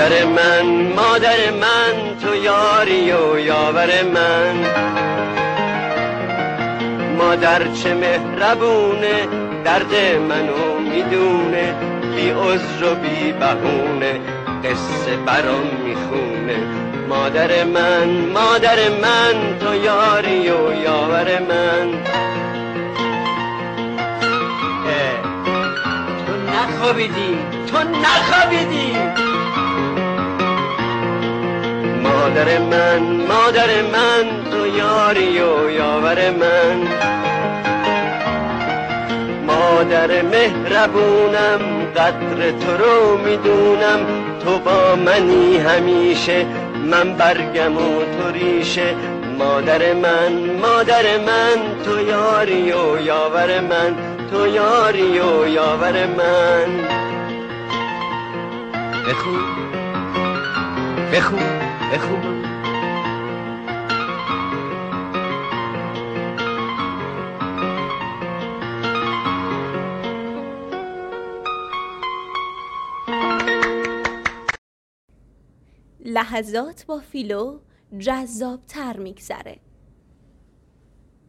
مادر من مادر من تو یاری و یاور من. مادر چه مهربونه درد منو میدونه، بی عذر و بی بهونه قصه برام میخونه. مادر من مادر من تو یاری و یاور من. تو نخوابیدی تو نخوابیدی. مادر من تو یاری و یاور من. مادر مهربونم قدر تو رو میدونم، تو با منی همیشه من برگم و تو ریشه. مادر من تو یاری و یاور من، تو یاری و یاور من. بخون بخون بخون. لحظات با فیلو جذاب‌تر میگذره.